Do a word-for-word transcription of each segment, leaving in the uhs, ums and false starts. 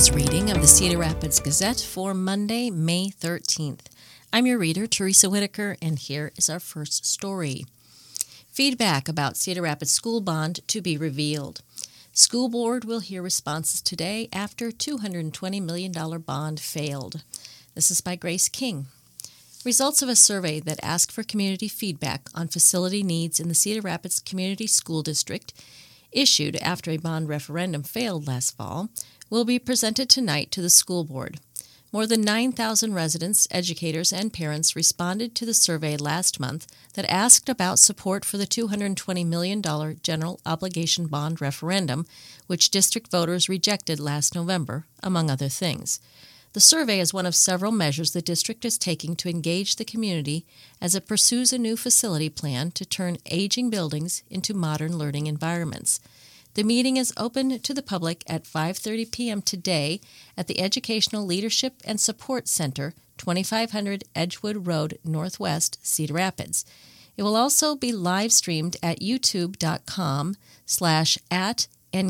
news reading of the Cedar Rapids Gazette for Monday, May thirteenth. I'm your reader, Teresa Whitaker, and here is our first story. Feedback about Cedar Rapids school bond to be revealed. School board will hear responses today after two hundred twenty million dollars bond failed. This is by Grace King. Results of a survey that asked for community feedback on facility needs in the Cedar Rapids Community School District, issued after a bond referendum failed last fall, will be presented tonight to the school board. More than nine thousand residents, educators, and parents responded to the survey last month that asked about support for the two hundred twenty million dollars general obligation bond referendum, which district voters rejected last November, among other things. The survey is one of several measures the district is taking to engage the community as it pursues a new facility plan to turn aging buildings into modern learning environments. The meeting is open to the public at five thirty p.m. today at the Educational Leadership and Support Center, twenty-five hundred Edgewood Road, Northwest, Cedar Rapids. It will also be live-streamed at youtube.com slash at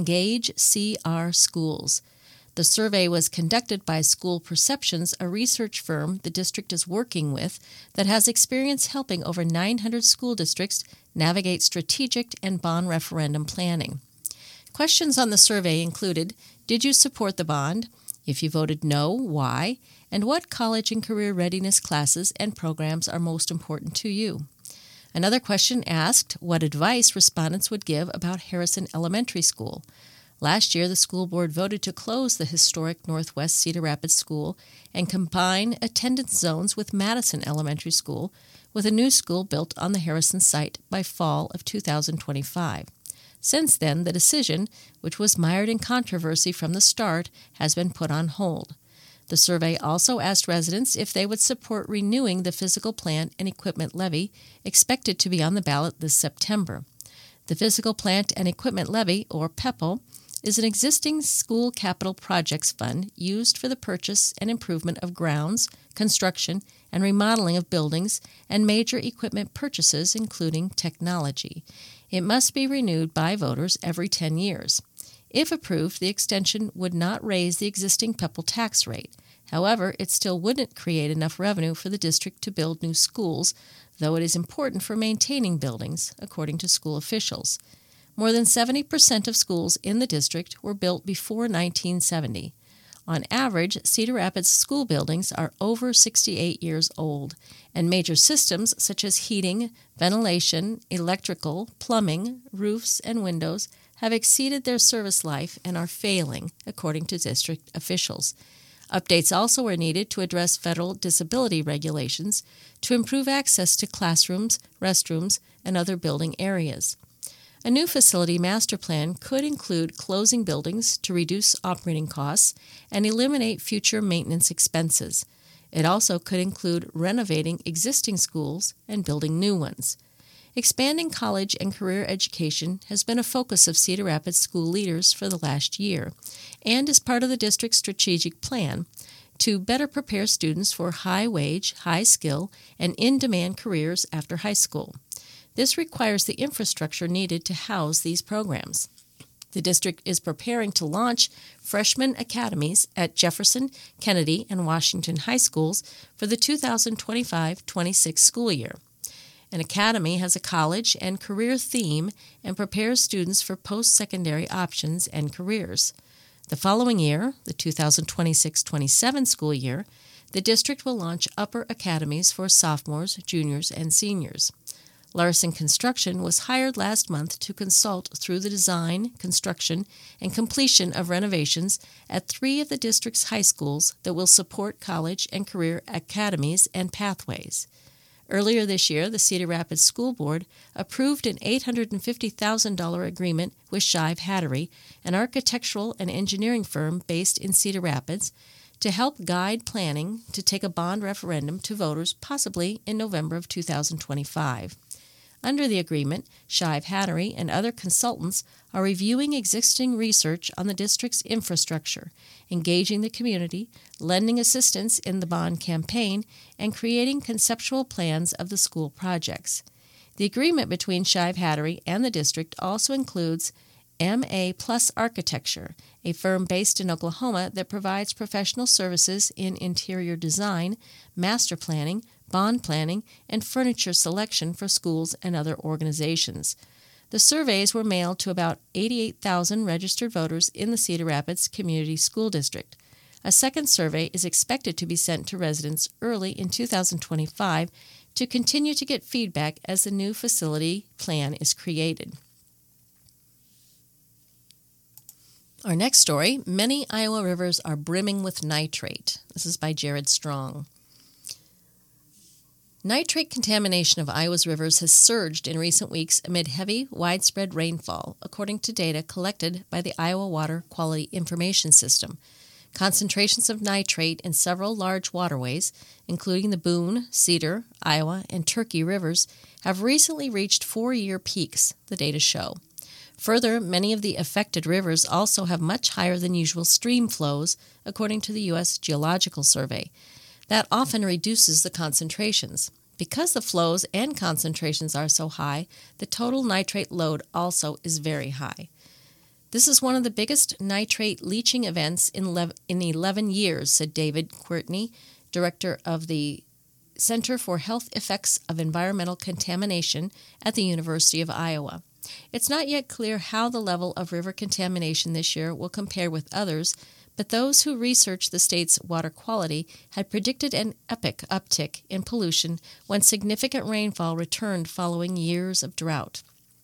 EngageCRSchools. The survey was conducted by School Perceptions, a research firm the district is working with that has experience helping over nine hundred school districts navigate strategic and bond referendum planning. Questions on the survey included, did you support the bond? If you voted no, why? And what college and career readiness classes and programs are most important to you? Another question asked what advice respondents would give about Harrison Elementary School. Last year, the school board voted to close the historic Northwest Cedar Rapids School and combine attendance zones with Madison Elementary School, with a new school built on the Harrison site by fall of two thousand twenty-five. Since then, the decision, which was mired in controversy from the start, has been put on hold. The survey also asked residents if they would support renewing the physical plant and equipment levy, expected to be on the ballot this September. The Physical Plant and Equipment Levy, or PEPAL, is an existing school capital projects fund used for the purchase and improvement of grounds, construction, and remodeling of buildings, and major equipment purchases, including technology. It must be renewed by voters every ten years. If approved, the extension would not raise the existing PEPAL tax rate. However, it still wouldn't create enough revenue for the district to build new schools, though it is important for maintaining buildings, according to school officials. More than seventy percent of schools in the district were built before nineteen seventy. On average, Cedar Rapids school buildings are over sixty-eight years old, and major systems such as heating, ventilation, electrical, plumbing, roofs, and windows have exceeded their service life and are failing, according to district officials. Updates also are needed to address federal disability regulations to improve access to classrooms, restrooms, and other building areas. A new facility master plan could include closing buildings to reduce operating costs and eliminate future maintenance expenses. It also could include renovating existing schools and building new ones. Expanding college and career education has been a focus of Cedar Rapids school leaders for the last year and is part of the district's strategic plan to better prepare students for high-wage, high-skill, and in-demand careers after high school. This requires the infrastructure needed to house these programs. The district is preparing to launch freshman academies at Jefferson, Kennedy, and Washington high schools for the two thousand twenty-five twenty-six school year. An academy has a college and career theme and prepares students for post-secondary options and careers. The following year, the two thousand twenty-six twenty-seven school year, the district will launch upper academies for sophomores, juniors, and seniors. Larson Construction was hired last month to consult through the design, construction, and completion of renovations at three of the district's high schools that will support college and career academies and pathways. Earlier this year, the Cedar Rapids School Board approved an eight hundred fifty thousand dollars agreement with Shive Hattery, an architectural and engineering firm based in Cedar Rapids, to help guide planning to take a bond referendum to voters possibly in November of two thousand twenty-five. Under the agreement, Shive Hattery and other consultants are reviewing existing research on the district's infrastructure, engaging the community, lending assistance in the bond campaign, and creating conceptual plans of the school projects. The agreement between Shive Hattery and the district also includes M A Plus Architecture, a firm based in Oklahoma that provides professional services in interior design, master planning, bond planning, and furniture selection for schools and other organizations. The surveys were mailed to about eighty-eight thousand registered voters in the Cedar Rapids Community School District. A second survey is expected to be sent to residents early in two thousand twenty-five to continue to get feedback as the new facility plan is created. Our next story, many Iowa rivers are brimming with nitrate. This is by Jared Strong. Nitrate contamination of Iowa's rivers has surged in recent weeks amid heavy, widespread rainfall, according to data collected by the Iowa Water Quality Information System. Concentrations of nitrate in several large waterways, including the Boone, Cedar, Iowa, and Turkey rivers, have recently reached four-year peaks, the data show. Further, many of the affected rivers also have much higher than usual stream flows, according to the U S Geological Survey. That often reduces the concentrations. Because the flows and concentrations are so high, the total nitrate load also is very high. This is one of the biggest nitrate leaching events in eleven years, said David Quirtney, director of the Center for Health Effects of Environmental Contamination at the University of Iowa. It's not yet clear how the level of river contamination this year will compare with others, but those who researched the state's water quality had predicted an epic uptick in pollution when significant rainfall returned following years of drought.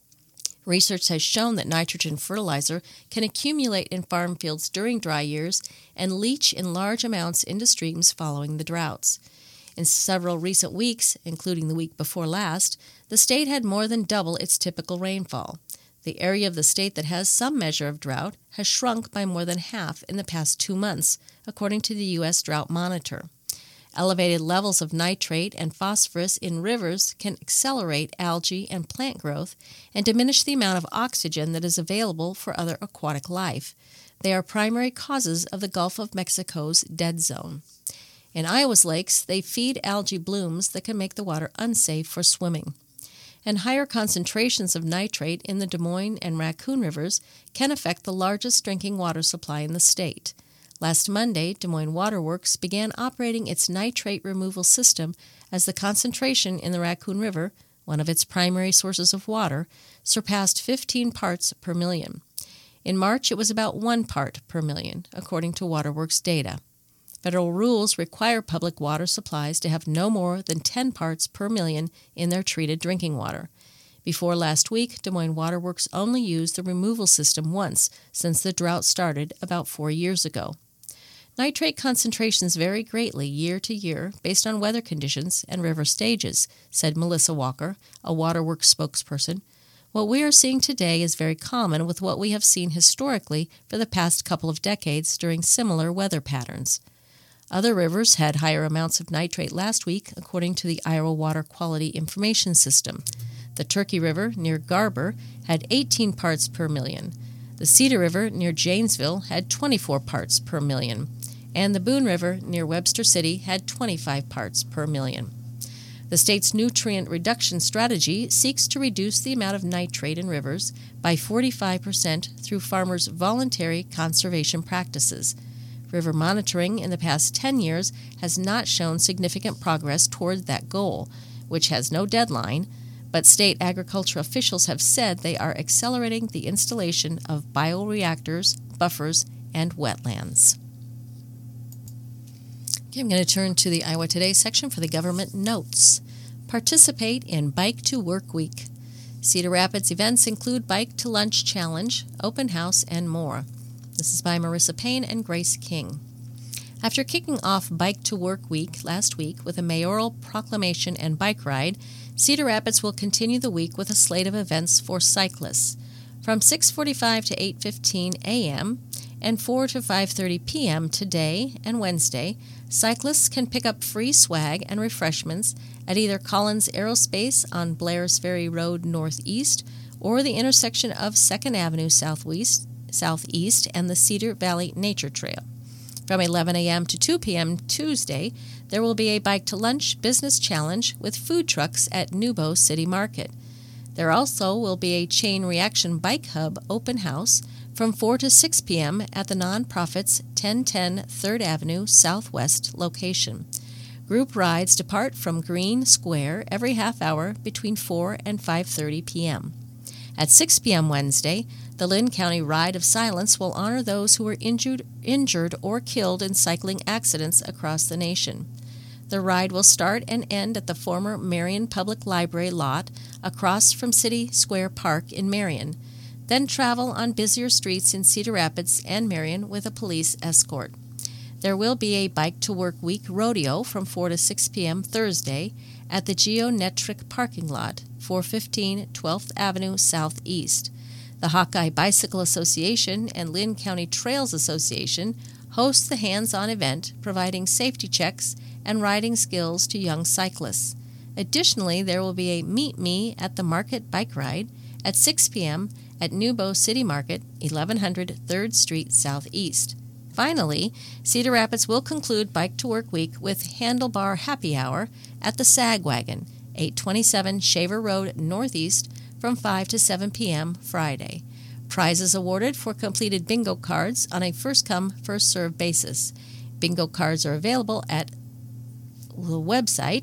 Research has shown that nitrogen fertilizer can accumulate in farm fields during dry years and leach in large amounts into streams following the droughts. In several recent weeks, including the week before last, the state had more than double its typical rainfall. The area of the state that has some measure of drought has shrunk by more than half in the past two months, according to the U S Drought Monitor. Elevated levels of nitrate and phosphorus in rivers can accelerate algae and plant growth and diminish the amount of oxygen that is available for other aquatic life. They are primary causes of the Gulf of Mexico's dead zone. In Iowa's lakes, they feed algae blooms that can make the water unsafe for swimming. And higher concentrations of nitrate in the Des Moines and Raccoon rivers can affect the largest drinking water supply in the state. Last Monday, Des Moines Water Works began operating its nitrate removal system as the concentration in the Raccoon River, one of its primary sources of water, surpassed fifteen parts per million. In March, it was about one part per million, according to Waterworks data. Federal rules require public water supplies to have no more than ten parts per million in their treated drinking water. Before last week, Des Moines Water Works only used the removal system once since the drought started about four years ago. Nitrate concentrations vary greatly year to year based on weather conditions and river stages, said Melissa Walker, a Waterworks spokesperson. What we are seeing today is very common with what we have seen historically for the past couple of decades during similar weather patterns. Other rivers had higher amounts of nitrate last week, according to the Iowa Water Quality Information System. The Turkey River near Garber had eighteen parts per million. The Cedar River near Janesville had twenty-four parts per million. And the Boone River near Webster City had twenty-five parts per million. The state's nutrient reduction strategy seeks to reduce the amount of nitrate in rivers by forty-five percent through farmers' voluntary conservation practices. River monitoring in the past ten years has not shown significant progress toward that goal, which has no deadline, but state agriculture officials have said they are accelerating the installation of bioreactors, buffers, and wetlands. Okay, I'm going to turn to the Iowa Today section for the government notes. Participate in Bike to Work Week. Cedar Rapids events include Bike to Lunch Challenge, Open House, and more. This is by Marissa Payne and Grace King. After kicking off Bike to Work Week last week with a mayoral proclamation and bike ride, Cedar Rapids will continue the week with a slate of events for cyclists. From six forty-five to eight fifteen a.m. and four to five thirty p.m. today and Wednesday, cyclists can pick up free swag and refreshments at either Collins Aerospace on Blairs Ferry Road Northeast or the intersection of second Avenue Southwest Southeast and the Cedar Valley Nature Trail. From eleven a.m. to two p.m. Tuesday, there will be a Bike to Lunch business challenge with food trucks at Nubo City Market. There also will be a Chain Reaction Bike Hub open house from four to six p.m. at the nonprofit's ten ten third Avenue Southwest location. Group rides depart from Green Square every half hour between four and five thirty p.m. At six p.m. Wednesday, the Lynn County Ride of Silence will honor those who were injured, injured or killed in cycling accidents across the nation. The ride will start and end at the former Marion Public Library lot across from City Square Park in Marion, then travel on busier streets in Cedar Rapids and Marion with a police escort. There will be a Bike to Work Week rodeo from four to six p.m. Thursday at the Geonetric parking lot, four fifteen twelfth Avenue Southeast. The Hawkeye Bicycle Association and Lynn County Trails Association host the hands-on event, providing safety checks and riding skills to young cyclists. Additionally, there will be a Meet Me at the Market bike ride at six p.m. at Newbo City Market, eleven hundred third Street Southeast. Finally, Cedar Rapids will conclude Bike to Work Week with Handlebar Happy Hour at the Sag Wagon, eight twenty-seven Shaver Road Northeast, from five to seven p.m. Friday. Prizes awarded for completed bingo cards on a first-come, first-served basis. Bingo cards are available at the website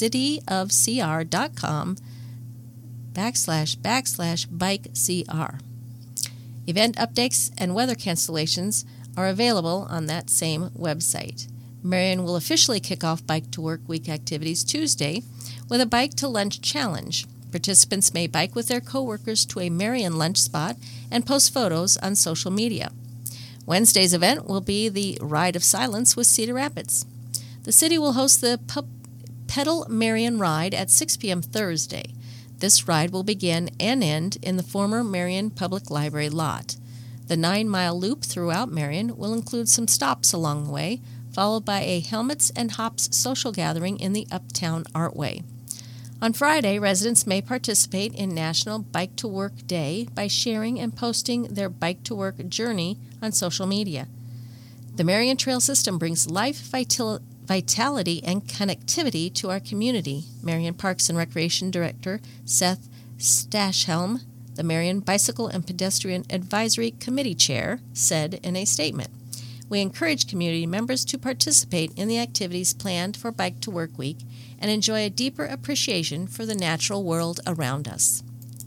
cityofcr.com backslash backslash bike cr. Event updates and weather cancellations are available on that same website. Marion will officially kick off Bike to Work Week activities Tuesday with a Bike to Lunch challenge. Participants may bike with their coworkers to a Marion lunch spot and post photos on social media. Wednesday's event will be the Ride of Silence with Cedar Rapids. The city will host the P- Pedal Marion Ride at six p.m. Thursday. This ride will begin and end in the former Marion Public Library lot. The nine-mile loop throughout Marion will include some stops along the way, followed by a Helmets and Hops social gathering in the Uptown Artway. On Friday, residents may participate in National Bike to Work Day by sharing and posting their Bike to Work journey on social media. The Marion Trail System brings life, vital- vitality, and connectivity to our community, Marion Parks and Recreation Director Seth Stashhelm, the Marion Bicycle and Pedestrian Advisory Committee Chair, said in a statement. We encourage community members to participate in the activities planned for Bike to Work Week and enjoy a deeper appreciation for the natural world around us.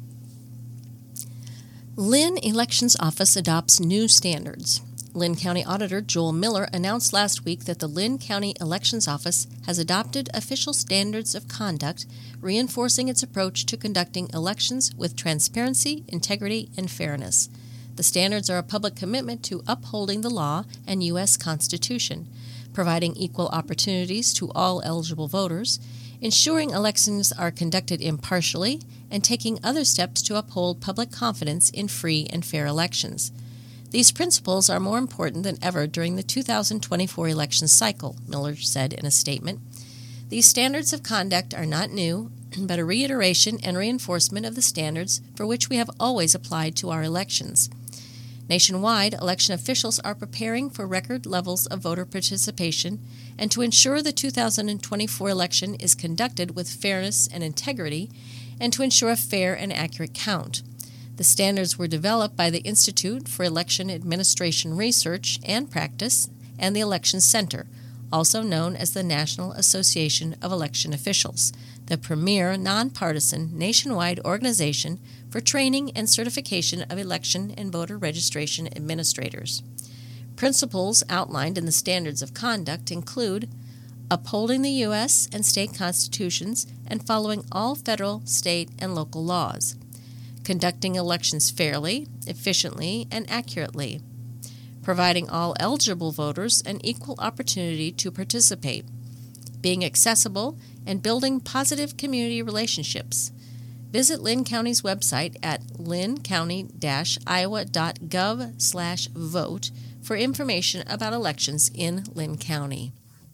Lynn Elections Office adopts new standards. Lynn County Auditor Joel Miller announced last week that the Lynn County Elections Office has adopted official standards of conduct, reinforcing its approach to conducting elections with transparency, integrity, and fairness. The standards are a public commitment to upholding the law and U S Constitution, providing equal opportunities to all eligible voters, ensuring elections are conducted impartially, and taking other steps to uphold public confidence in free and fair elections. These principles are more important than ever during the two thousand twenty-four election cycle, Miller said in a statement. These standards of conduct are not new, but a reiteration and reinforcement of the standards for which we have always applied to our elections. Nationwide, election officials are preparing for record levels of voter participation and to ensure the two thousand twenty-four election is conducted with fairness and integrity, and to ensure a fair and accurate count. The standards were developed by the Institute for Election Administration Research and Practice and the Election Center, also known as the National Association of Election Officials, the premier nonpartisan nationwide organization for training and certification of election and voter registration administrators. Principles outlined in the standards of conduct include upholding the U S and state constitutions and following all federal, state, and local laws, conducting elections fairly, efficiently, and accurately, providing all eligible voters an equal opportunity to participate, being accessible, and building positive community relationships. Visit Lynn County's website at lynn county dash iowa dot gov slash vote for information about elections in Lynn County.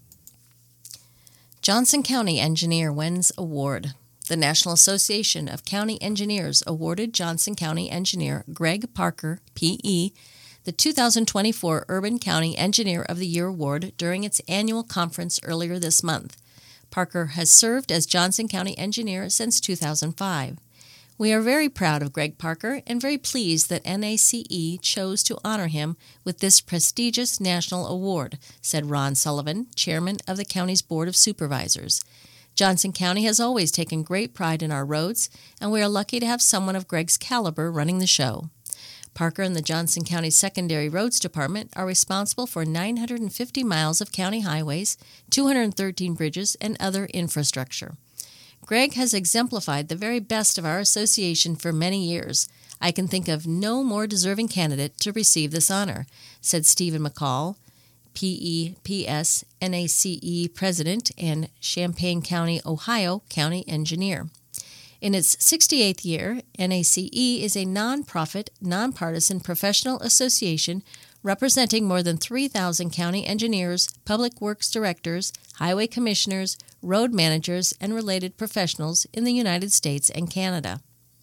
Johnson County Engineer wins award. The National Association of County Engineers awarded Johnson County Engineer Greg Parker, P E, the two thousand twenty-four Urban County Engineer of the Year award during its annual conference earlier this month. Parker has served as Johnson County Engineer since two thousand five. We are very proud of Greg Parker and very pleased that N A C E chose to honor him with this prestigious national award, said Ron Sullivan, chairman of the county's Board of Supervisors. Johnson County has always taken great pride in our roads, and we are lucky to have someone of Greg's caliber running the show. Parker and the Johnson County Secondary Roads Department are responsible for nine hundred fifty miles of county highways, two hundred thirteen bridges, and other infrastructure. Greg has exemplified the very best of our association for many years. I can think of no more deserving candidate to receive this honor, said Stephen McCall, P E P S N A C E President and Champaign County, Ohio County Engineer. In its sixty-eighth year, N A C E is a nonprofit, nonpartisan professional association representing more than three thousand county engineers, public works directors, highway commissioners, road managers, and related professionals in the United States and Canada.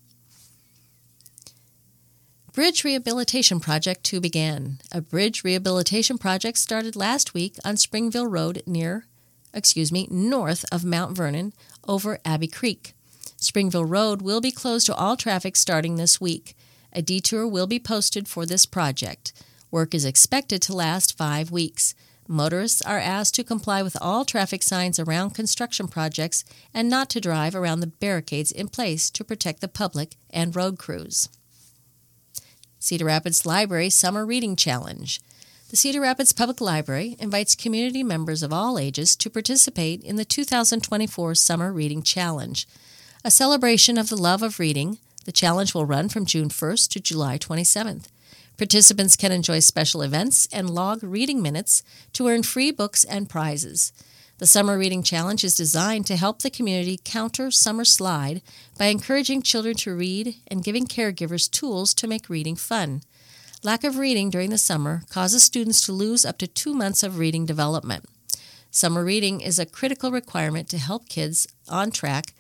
Bridge Rehabilitation Project to begin. A bridge rehabilitation project started last week on Springville Road near, excuse me, north of Mount Vernon over Abbey Creek. Springville Road will be closed to all traffic starting this week. A detour will be posted for this project. Work is expected to last five weeks. Motorists are asked to comply with all traffic signs around construction projects and not to drive around the barricades in place to protect the public and road crews. Cedar Rapids Library Summer Reading Challenge. The Cedar Rapids Public Library invites community members of all ages to participate in the two thousand twenty-four Summer Reading Challenge. A celebration of the love of reading, the challenge will run from June first to July twenty-seventh. Participants can enjoy special events and log reading minutes to earn free books and prizes. The Summer Reading Challenge is designed to help the community counter summer slide by encouraging children to read and giving caregivers tools to make reading fun. Lack of reading during the summer causes students to lose up to two months of reading development. Summer reading is a critical requirement to help kids on track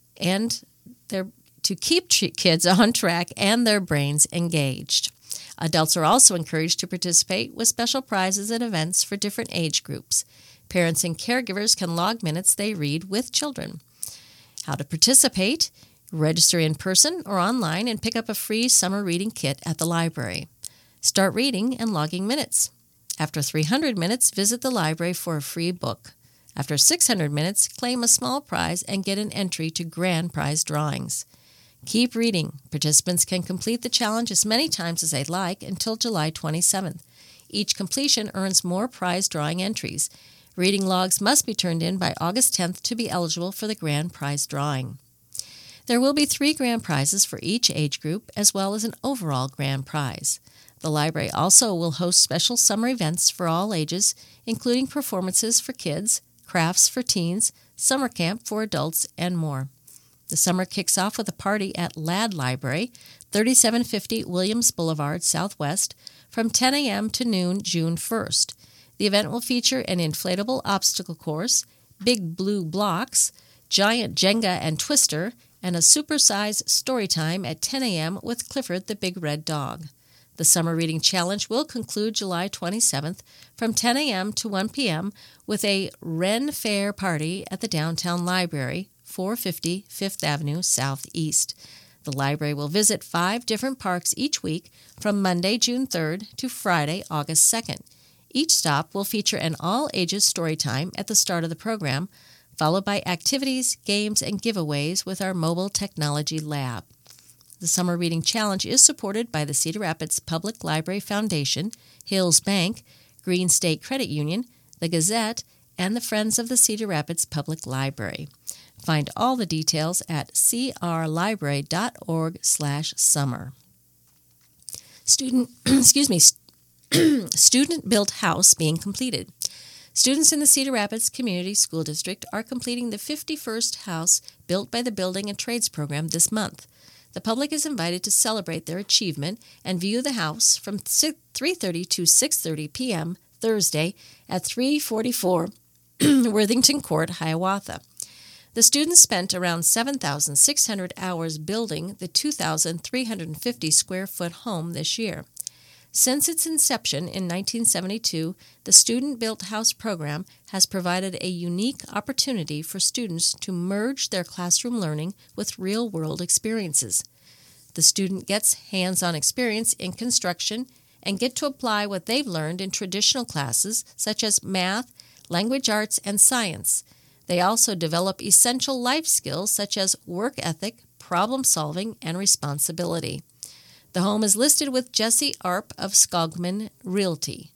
and their to keep kids on track and their brains engaged. Adults are also encouraged to participate with special prizes and events for different age groups. Parents and caregivers can log minutes they read with children. How to participate? Register in person or online and pick up a free summer reading kit at the library. Start reading and logging minutes. After three hundred minutes, visit the library for a free book. After six hundred minutes, claim a small prize and get an entry to grand prize drawings. Keep reading. Participants can complete the challenge as many times as they'd like until July twenty-seventh. Each completion earns more prize drawing entries. Reading logs must be turned in by August tenth to be eligible for the grand prize drawing. There will be three grand prizes for each age group, as well as an overall grand prize. The library also will host special summer events for all ages, including performances for kids, crafts for teens, summer camp for adults, and more. The summer kicks off with a party at Ladd Library, thirty-seven fifty Williams Boulevard, Southwest, from ten a.m. to noon, June first. The event will feature an inflatable obstacle course, big blue blocks, giant Jenga and Twister, and a supersized story time at ten a.m. with Clifford the Big Red Dog. The Summer Reading Challenge will conclude July twenty-seventh from ten a.m. to one p.m. with a Ren Fair party at the Downtown Library, four fifty Fifth Avenue Southeast. The library will visit five different parks each week from Monday, June third to Friday, August second. Each stop will feature an all-ages story time at the start of the program, followed by activities, games, and giveaways with our mobile technology lab. The Summer Reading Challenge is supported by the Cedar Rapids Public Library Foundation, Hills Bank, Green State Credit Union, the Gazette, and the Friends of the Cedar Rapids Public Library. Find all the details at crlibrary.org slash summer. Student, excuse me, student-built house being completed. Students in the Cedar Rapids Community School District are completing the fifty-first house built by the Building and Trades Program this month. The public is invited to celebrate their achievement and view the house from three thirty to six thirty p.m. Thursday at three forty-four Worthington Court, Hiawatha. The students spent around seven thousand six hundred hours building the two thousand three hundred fifty square foot home this year. Since its inception in nineteen seventy-two, the Student Built House program has provided a unique opportunity for students to merge their classroom learning with real-world experiences. The student gets hands-on experience in construction and get to apply what they've learned in traditional classes such as math, language arts, and science. They also develop essential life skills such as work ethic, problem solving, and responsibility. The home is listed with Jesse Arp of Skogman Realty.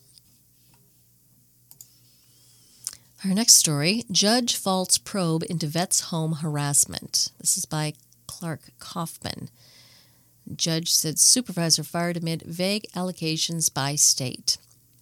Our next story, Judge Faults Probe into Vet's Home Harassment. This is by Clark Kaufman. Judge said supervisor fired amid vague allegations by state.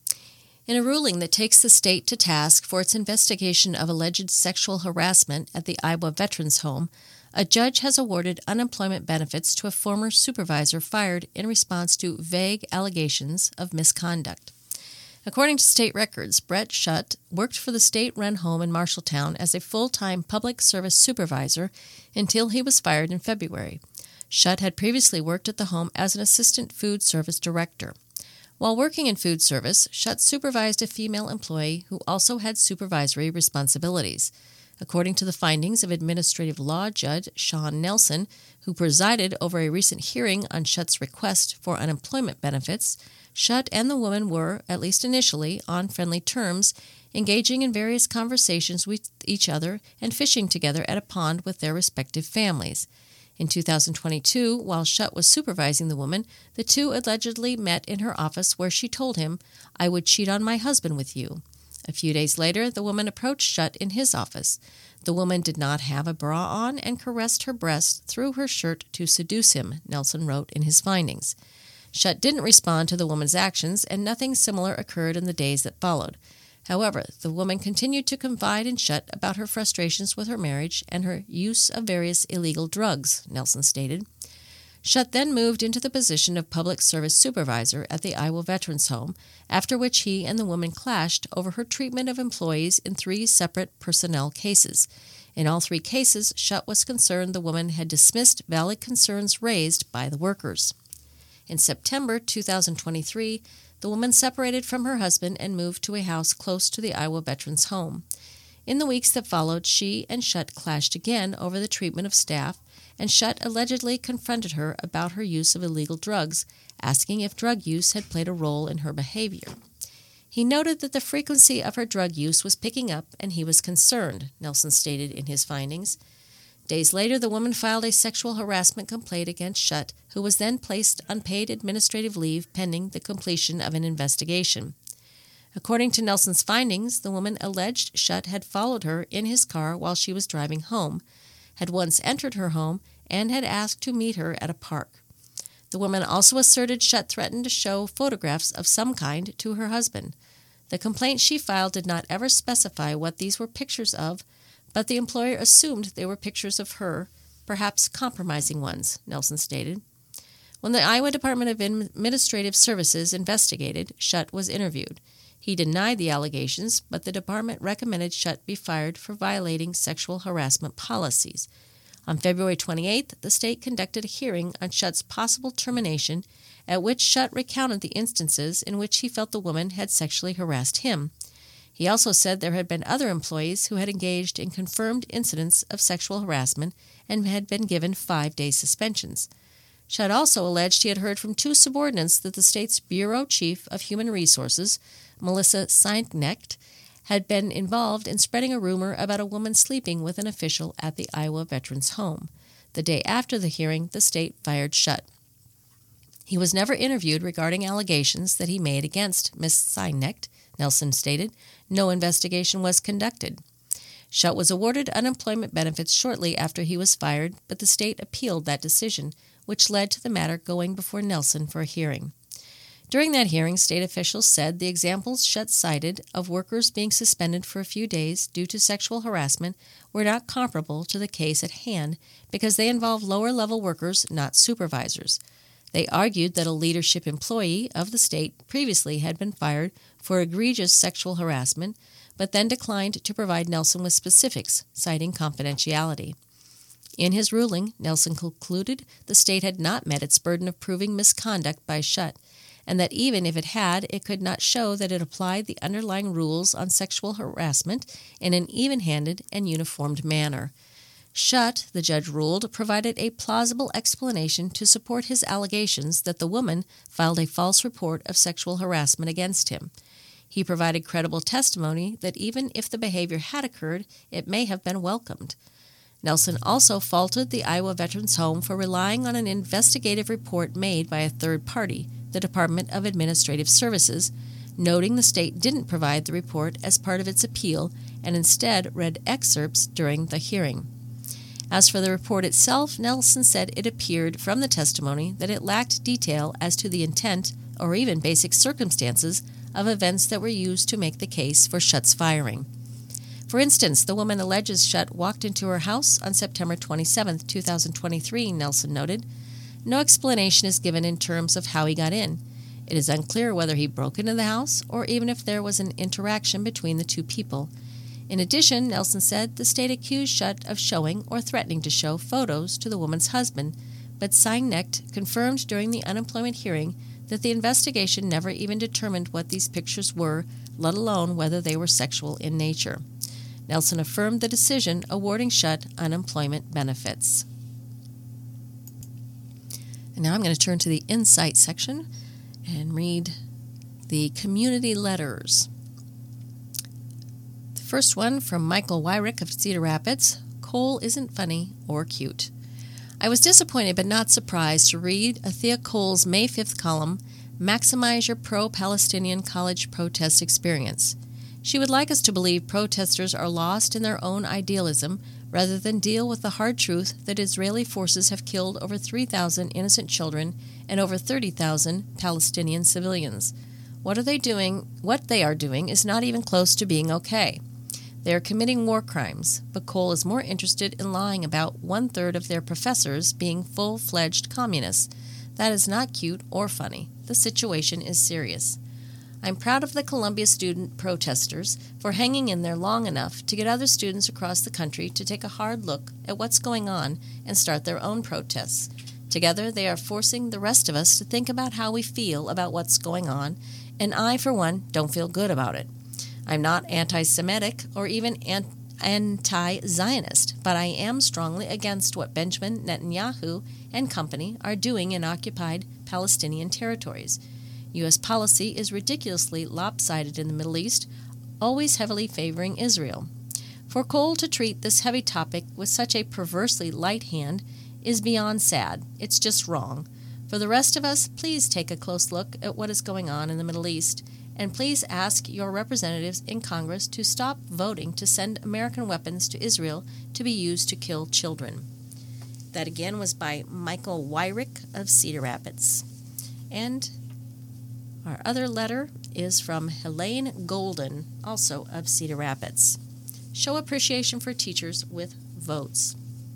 In a ruling that takes the state to task for its investigation of alleged sexual harassment at the Iowa Veterans Home, a judge has awarded unemployment benefits to a former supervisor fired in response to vague allegations of misconduct. According to state records, Brett Schutt worked for the state-run home in Marshalltown as a full-time public service supervisor until he was fired in February. Schutt had previously worked at the home as an assistant food service director. While working in food service, Schutt supervised a female employee who also had supervisory responsibilities. According to the findings of Administrative Law Judge Sean Nelson, who presided over a recent hearing on Schutt's request for unemployment benefits, Schutt and the woman were, at least initially, on friendly terms, engaging in various conversations with each other and fishing together at a pond with their respective families. In two thousand twenty-two, while Schutt was supervising the woman, the two allegedly met in her office where she told him, "I would cheat on my husband with you." A few days later, the woman approached Schutt in his office. The woman did not have a bra on and caressed her breast through her shirt to seduce him, Nelson wrote in his findings. Schutt didn't respond to the woman's actions, and nothing similar occurred in the days that followed. However, the woman continued to confide in Schutt about her frustrations with her marriage and her use of various illegal drugs, Nelson stated. Schutt then moved into the position of public service supervisor at the Iowa Veterans Home, after which he and the woman clashed over her treatment of employees in three separate personnel cases. In all three cases, Schutt was concerned the woman had dismissed valid concerns raised by the workers. In September two thousand twenty-three, the woman separated from her husband and moved to a house close to the Iowa Veterans Home. In the weeks that followed, she and Schutt clashed again over the treatment of staff, and Schutt allegedly confronted her about her use of illegal drugs, asking if drug use had played a role in her behavior. He noted that the frequency of her drug use was picking up, and he was concerned, Nelson stated in his findings. Days later, the woman filed a sexual harassment complaint against Schutt, who was then placed on paid administrative leave pending the completion of an investigation. According to Nelson's findings, the woman alleged Schutt had followed her in his car while she was driving home, had once entered her home, and had asked to meet her at a park. The woman also asserted Schutt threatened to show photographs of some kind to her husband. The complaint she filed did not ever specify what these were pictures of, but the employer assumed they were pictures of her, perhaps compromising ones, Nelson stated. When the Iowa Department of Administrative Services investigated, Schutt was interviewed. He denied the allegations, but the department recommended Schutt be fired for violating sexual harassment policies. On February twenty-eighth, the state conducted a hearing on Schutt's possible termination, at which Schutt recounted the instances in which he felt the woman had sexually harassed him. He also said there had been other employees who had engaged in confirmed incidents of sexual harassment and had been given five-day suspensions. Schutt also alleged he had heard from two subordinates that the state's Bureau Chief of Human Resources, Melissa Seinknecht, had been involved in spreading a rumor about a woman sleeping with an official at the Iowa Veterans Home. The day after the hearing, the state fired Schutt. He was never interviewed regarding allegations that he made against Miss Seinknecht, Nelson stated. No investigation was conducted. Schutt was awarded unemployment benefits shortly after he was fired, but the state appealed that decision, which led to the matter going before Nelson for a hearing. During that hearing, state officials said the examples Schutt cited of workers being suspended for a few days due to sexual harassment were not comparable to the case at hand because they involved lower-level workers, not supervisors. They argued that a leadership employee of the state previously had been fired for egregious sexual harassment, but then declined to provide Nelson with specifics, citing confidentiality. In his ruling, Nelson concluded the state had not met its burden of proving misconduct by Schutt, and that even if it had, it could not show that it applied the underlying rules on sexual harassment in an even-handed and uniformed manner. Schutt, the judge ruled, provided a plausible explanation to support his allegations that the woman filed a false report of sexual harassment against him. He provided credible testimony that even if the behavior had occurred, it may have been welcomed. Nelson also faulted the Iowa Veterans Home for relying on an investigative report made by a third party, the Department of Administrative Services, noting the state didn't provide the report as part of its appeal and instead read excerpts during the hearing. As for the report itself, Nelson said it appeared from the testimony that it lacked detail as to the intent or even basic circumstances of events that were used to make the case for Schutt's firing. For instance, the woman alleges Schutt walked into her house on September twenty-seventh, two thousand twenty-three, Nelson noted. No explanation is given in terms of how he got in. It is unclear whether he broke into the house or even if there was an interaction between the two people. In addition, Nelson said the state accused Schutt of showing or threatening to show photos to the woman's husband, but Seinecht confirmed during the unemployment hearing that the investigation never even determined what these pictures were, let alone whether they were sexual in nature. Nelson affirmed the decision awarding Schutt unemployment benefits. And now I'm going to turn to the Insight section and read the community letters. The first one from Michael Wyrick of Cedar Rapids. Cole isn't funny or cute. I was disappointed but not surprised to read Athea Cole's May fifth column, Maximize Your Pro-Palestinian College Protest Experience. She would like us to believe protesters are lost in their own idealism rather than deal with the hard truth that Israeli forces have killed over three thousand innocent children and over thirty thousand Palestinian civilians. What are they doing? What they are doing is not even close to being okay. They are committing war crimes, but Cole is more interested in lying about one-third of their professors being full-fledged communists. That is not cute or funny. The situation is serious. I'm proud of the Columbia student protesters for hanging in there long enough to get other students across the country to take a hard look at what's going on and start their own protests. Together, they are forcing the rest of us to think about how we feel about what's going on, and I, for one, don't feel good about it. I'm not anti-Semitic or even anti-Zionist, but I am strongly against what Benjamin Netanyahu and company are doing in occupied Palestinian territories. U S policy is ridiculously lopsided in the Middle East, always heavily favoring Israel. For Cole to treat this heavy topic with such a perversely light hand is beyond sad. It's just wrong. For the rest of us, please take a close look at what is going on in the Middle East, and please ask your representatives in Congress to stop voting to send American weapons to Israel to be used to kill children. That again was by Michael Wyrick of Cedar Rapids. And our other letter is from Helene Golden, also of Cedar Rapids. Show appreciation for teachers with votes.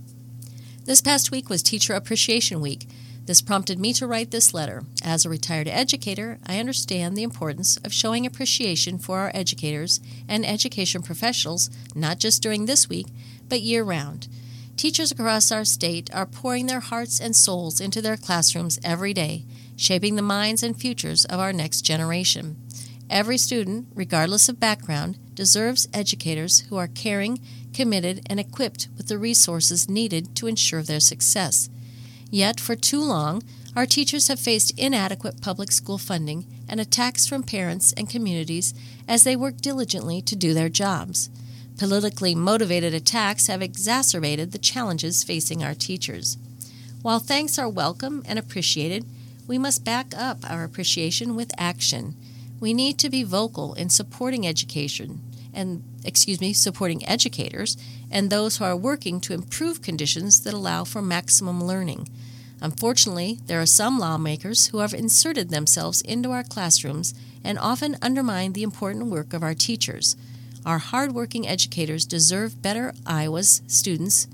This past week was Teacher Appreciation Week. This prompted me to write this letter. As a retired educator, I understand the importance of showing appreciation for our educators and education professionals, not just during this week, but year-round. Teachers across our state are pouring their hearts and souls into their classrooms every day, shaping the minds and futures of our next generation. Every student, regardless of background, deserves educators who are caring, committed, and equipped with the resources needed to ensure their success. Yet, for too long, our teachers have faced inadequate public school funding and attacks from parents and communities as they work diligently to do their jobs. Politically motivated attacks have exacerbated the challenges facing our teachers. While thanks are welcome and appreciated, we must back up our appreciation with action. We need to be vocal in supporting education and, excuse me, supporting educators and those who are working to improve conditions that allow for maximum learning. Unfortunately, there are some lawmakers who have inserted themselves into our classrooms and often undermine the important work of our teachers. Our hardworking educators deserve better. Iowa's students,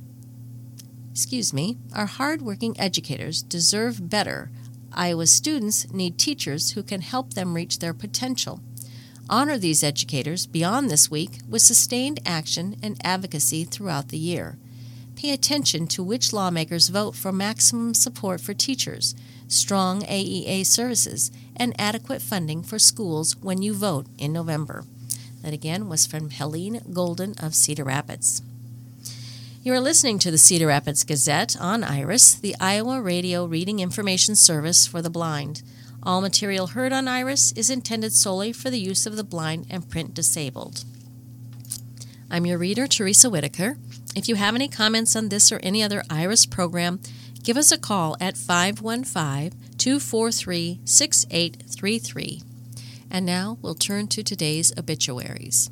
excuse me, our hardworking educators deserve better. Iowa students need teachers who can help them reach their potential. Honor these educators beyond this week with sustained action and advocacy throughout the year. Pay attention to which lawmakers vote for maximum support for teachers. strong A E A services, and adequate funding for schools when you vote in November. That again was from Helene Golden of Cedar Rapids. You are listening to the Cedar Rapids Gazette on IRIS, the Iowa Radio Reading Information Service for the Blind. All material heard on IRIS is intended solely for the use of the blind and print disabled. I'm your reader, Teresa Whitaker. If you have any comments on this or any other IRIS program, give us a call at five one five, two four three, six eight three three. And now we'll turn to today's obituaries.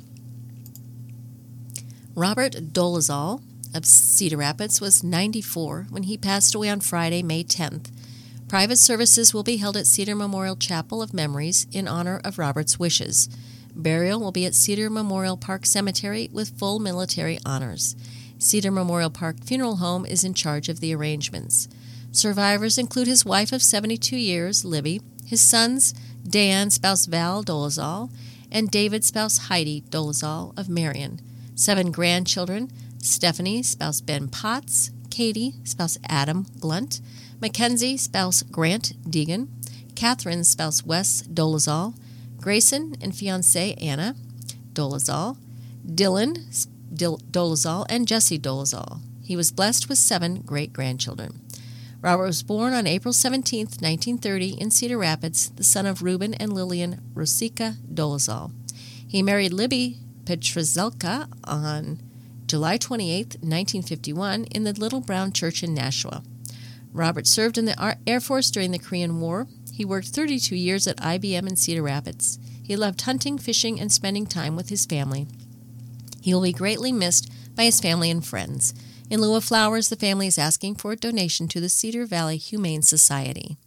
Robert Dolezal of Cedar Rapids was ninety-four when he passed away on Friday, May tenth. Private services will be held at Cedar Memorial Chapel of Memories in honor of Robert's wishes. Burial will be at Cedar Memorial Park Cemetery with full military honors. Cedar Memorial Park Funeral Home is in charge of the arrangements. Survivors include his wife of seventy-two years, Libby, his sons, Dan, spouse Val Dolezal, and David, spouse Heidi Dolezal of Marion. Seven grandchildren, Stephanie, spouse Ben Potts, Katie, spouse Adam Blunt, Mackenzie, spouse Grant Deegan, Catherine, spouse Wes Dolezal, Grayson and fiancée Anna Dolezal, Dylan Dil- Dolezal, and Jesse Dolezal. He was blessed with seven great-grandchildren. Robert was born on April seventeenth, nineteen thirty, in Cedar Rapids, the son of Reuben and Lillian Rosika Dolezal. He married Libby Petrzelka on July twenty-eighth, nineteen fifty-one, in the Little Brown Church in Nashua. Robert served in the Air Force during the Korean War. He worked thirty-two years at I B M in Cedar Rapids. He loved hunting, fishing, and spending time with his family. He will be greatly missed by his family and friends. In lieu of flowers, the family is asking for a donation to the Cedar Valley Humane Society.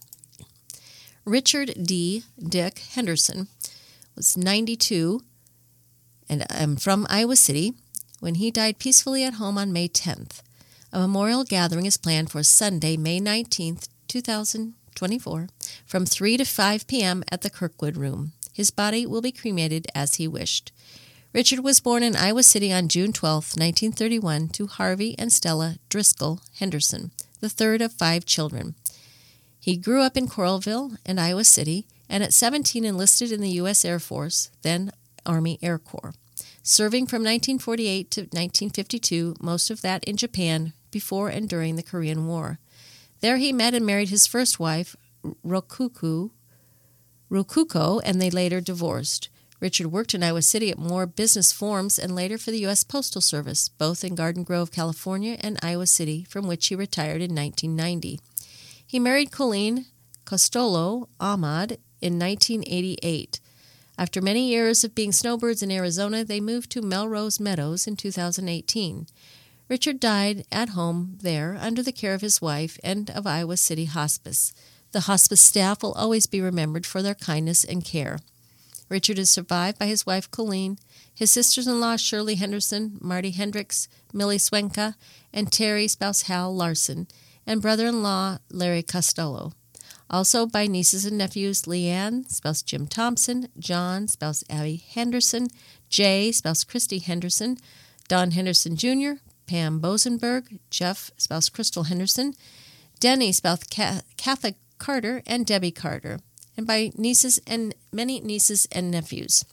Richard D. Dick Henderson was ninety-two and um, from Iowa City when he died peacefully at home on May tenth. A memorial gathering is planned for Sunday, May nineteenth, two thousand twenty-four, from three to five p.m. at the Kirkwood Room. His body will be cremated as he wished. Richard was born in Iowa City on June twelfth, nineteen thirty-one, to Harvey and Stella Driscoll Henderson, the third of five children. He grew up in Coralville and Iowa City, and at seventeen enlisted in the U S Air Force, then Army Air Corps, serving from nineteen forty-eight to nineteen fifty-two, most of that in Japan, before and during the Korean War. There he met and married his first wife, Rokuku, Rokuko, and they later divorced. Richard worked in Iowa City at Moore Business Forms and later for the U S Postal Service, both in Garden Grove, California, and Iowa City, from which he retired in nineteen ninety. He married Colleen Costolo Ahmad in nineteen eighty-eight. After many years of being snowbirds in Arizona, they moved to Melrose Meadows in two thousand eighteen. Richard died at home there under the care of his wife and of Iowa City Hospice. The hospice staff will always be remembered for their kindness and care. Richard is survived by his wife Colleen, his sisters-in-law Shirley Henderson, Marty Hendricks, Millie Swenka, and Terry, spouse Hal Larson, and brother-in-law Larry Costello. Also by nieces and nephews Leanne, spouse Jim Thompson, John, spouse Abby Henderson, Jay, spouse Christy Henderson, Don Henderson Junior, Pam Bosenberg, Jeff, spouse Crystal Henderson, Denny, spouse Catholic Carter, and Debbie Carter, and by nieces and many nieces and nephews.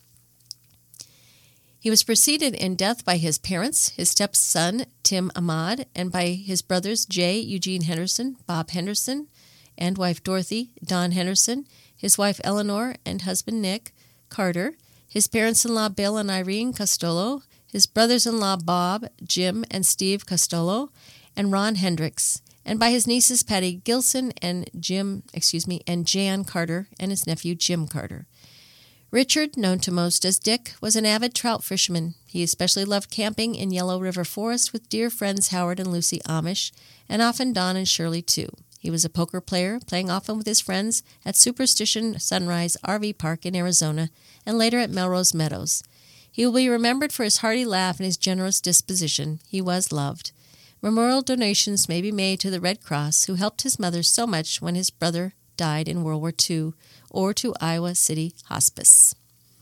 He was preceded in death by his parents, his stepson Tim Ahmad, and by his brothers Jay Eugene Henderson, Bob Henderson, and wife Dorothy, Don Henderson, his wife Eleanor and husband Nick Carter, his parents-in-law Bill and Irene Costello, his brothers-in-law Bob, Jim, and Steve Costello, and Ron Hendricks, and by his nieces Patty Gilson and Jim, excuse me, and Jan Carter, and his nephew Jim Carter. Richard, known to most as Dick, was an avid trout fisherman. He especially loved camping in Yellow River Forest with dear friends Howard and Lucy Amish, and often Don and Shirley too. He was a poker player, playing often with his friends at Superstition Sunrise R V Park in Arizona, and later at Melrose Meadows. He will be remembered for his hearty laugh and his generous disposition. He was loved. Memorial donations may be made to the Red Cross, who helped his mother so much when his brother died in World War Two, or to Iowa City Hospice.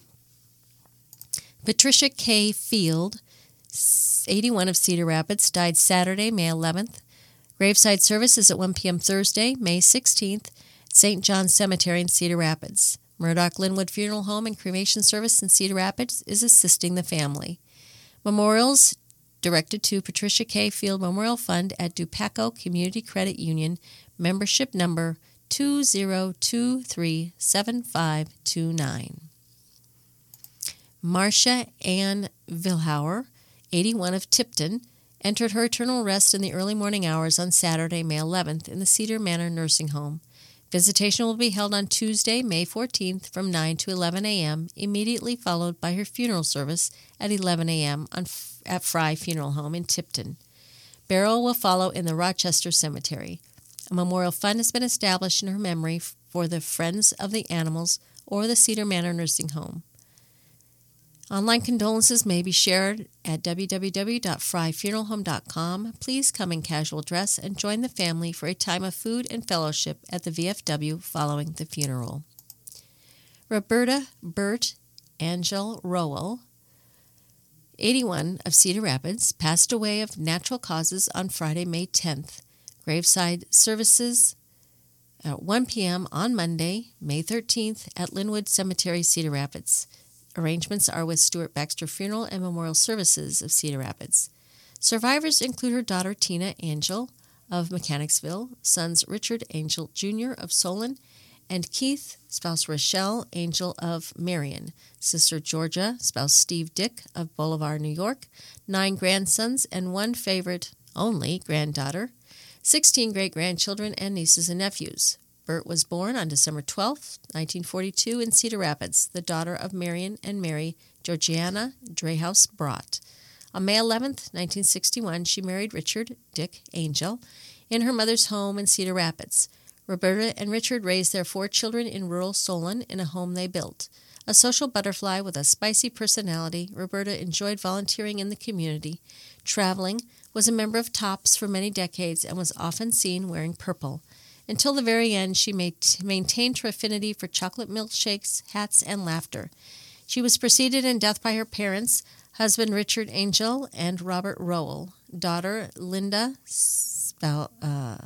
Patricia K. Field, eighty-one of Cedar Rapids, died Saturday, May eleventh. Graveside service is at one p.m. Thursday, May sixteenth, Saint John Cemetery in Cedar Rapids. Murdoch Linwood Funeral Home and Cremation Service in Cedar Rapids is assisting the family. Memorials directed to Patricia K. Field Memorial Fund at Dupaco Community Credit Union, membership number two zero two three seven five two nine. Marcia Ann Vilhauer, eighty-one, of Tipton, entered her eternal rest in the early morning hours on Saturday, May eleventh, in the Cedar Manor Nursing Home. Visitation will be held on Tuesday, May fourteenth, from nine to eleven a.m., immediately followed by her funeral service at eleven a.m. on, at Fry Funeral Home in Tipton. Burial will follow in the Rochester Cemetery. A memorial fund has been established in her memory for the Friends of the Animals or the Cedar Manor Nursing Home. Online condolences may be shared at w w w dot fry funeral home dot com. Please come in casual dress and join the family for a time of food and fellowship at the V F W following the funeral. Roberta Burt Angel Rowell, eighty-one, of Cedar Rapids, passed away of natural causes on Friday, May tenth. Graveside services at one p.m. on Monday, May thirteenth, at Linwood Cemetery, Cedar Rapids. Arrangements are with Stuart Baxter Funeral and Memorial Services of Cedar Rapids. Survivors include her daughter Tina Angel of Mechanicsville, sons Richard Angel Junior of Solon, and Keith, spouse Rochelle Angel of Marion, sister Georgia, spouse Steve Dick of Boulevard, New York, nine grandsons and one favorite only granddaughter, sixteen great-grandchildren and nieces and nephews. Burt was born on December twelfth, nineteen forty-two, in Cedar Rapids, the daughter of Marion and Mary Georgiana Dreyhouse Brott. On May eleventh, nineteen sixty-one, she married Richard Dick Angel in her mother's home in Cedar Rapids. Roberta and Richard raised their four children in rural Solon in a home they built. A social butterfly with a spicy personality, Roberta enjoyed volunteering in the community, traveling, was a member of TOPS for many decades, and was often seen wearing purple. Until the very end, she maintained her affinity for chocolate milkshakes, hats, and laughter. She was preceded in death by her parents, husband Richard Angel and Robert Rowell, daughter Linda, spell, uh,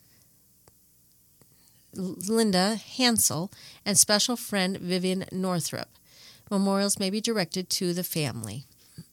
Linda Hansel, and special friend Vivian Northrup. Memorials may be directed to the family.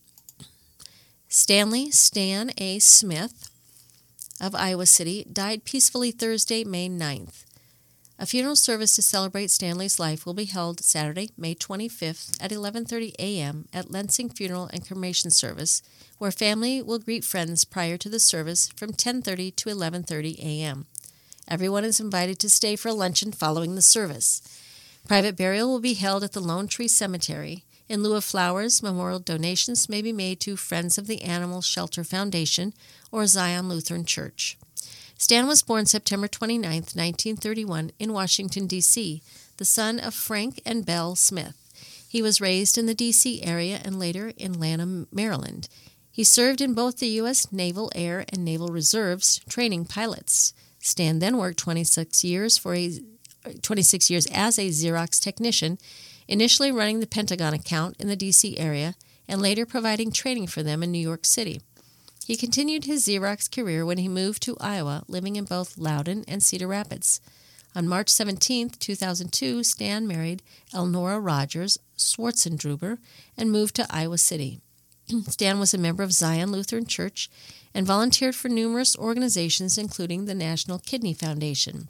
Stanley Stan A. Smith of Iowa City died peacefully Thursday, May ninth. A funeral service to celebrate Stanley's life will be held Saturday, May twenty-fifth at eleven thirty a.m. at Lensing Funeral and Cremation Service, where family will greet friends prior to the service from ten thirty to eleven thirty a.m. Everyone is invited to stay for luncheon following the service. Private burial will be held at the Lone Tree Cemetery. In lieu of flowers, memorial donations may be made to Friends of the Animal Shelter Foundation or Zion Lutheran Church. Stan was born September twenty-ninth, nineteen thirty-one, in Washington, D C, the son of Frank and Belle Smith. He was raised in the D C area and later in Lanham, Maryland. He served in both the U S Naval Air and Naval Reserves, training pilots. Stan then worked twenty-six years for a twenty-six years as a Xerox technician, initially running the Pentagon account in the D C area and later providing training for them in New York City. He continued his Xerox career when he moved to Iowa, living in both Loudon and Cedar Rapids. On March seventeenth, two thousand two, Stan married Elnora Rogers Schwartzendruber and moved to Iowa City. Stan was a member of Zion Lutheran Church and volunteered for numerous organizations, including the National Kidney Foundation,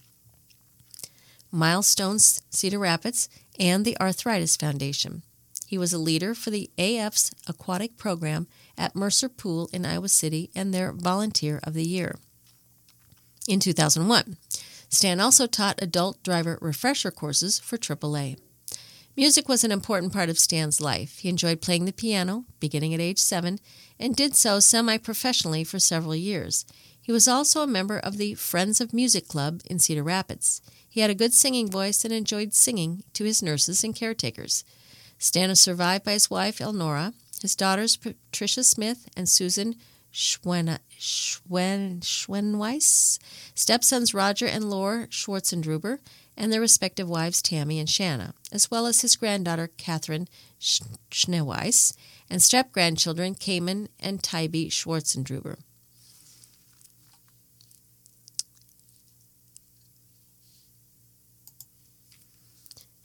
Milestones Cedar Rapids, and the Arthritis Foundation. He was a leader for the A F's aquatic program at Mercer Pool in Iowa City and their Volunteer of the Year. In two thousand one, Stan also taught adult driver refresher courses for triple A. Music was an important part of Stan's life. He enjoyed playing the piano, beginning at age seven, and did so semi-professionally for several years. He was also a member of the Friends of Music Club in Cedar Rapids. He had a good singing voice and enjoyed singing to his nurses and caretakers. Stan is survived by his wife, Elnora, his daughters, Patricia Smith and Susan Schwen- Schwen- Schwenweiss, stepsons Roger and Laura Schwartzendruber, and their respective wives, Tammy and Shanna, as well as his granddaughter, Catherine Sch- Schneeweiss, and step-grandchildren, Cayman and Tybee Schwartzendruber.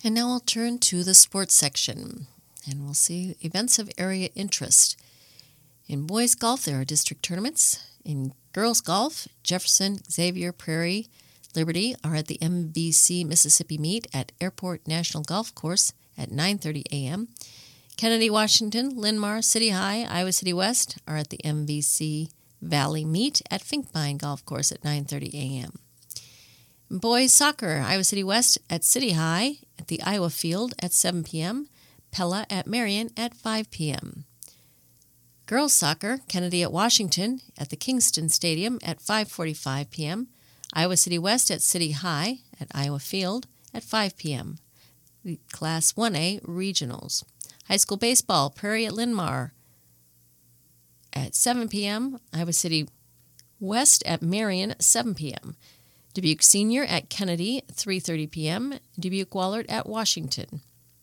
And now I'll turn to the sports section, and we'll see events of area interest. In boys golf, there are district tournaments. In girls golf, Jefferson, Xavier, Prairie, Liberty are at the M V C Mississippi Meet at Airport National Golf Course at nine thirty a.m. Kennedy, Washington, Linn-Mar, City High, Iowa City West are at the M V C Valley Meet at Finkbine Golf Course at nine thirty a.m. Boys soccer, Iowa City West at City High at the Iowa Field at seven p.m., Pella at Marion at five p.m. Girls soccer, Kennedy at Washington at the Kingston Stadium at five forty-five p.m., Iowa City West at City High at Iowa Field at five p.m. The Class one A Regionals. High school baseball, Prairie at Linn-Mar at seven p.m., Iowa City West at Marion at seven p.m., Dubuque Senior at Kennedy, three thirty p.m., Dubuque Wahlert at Washington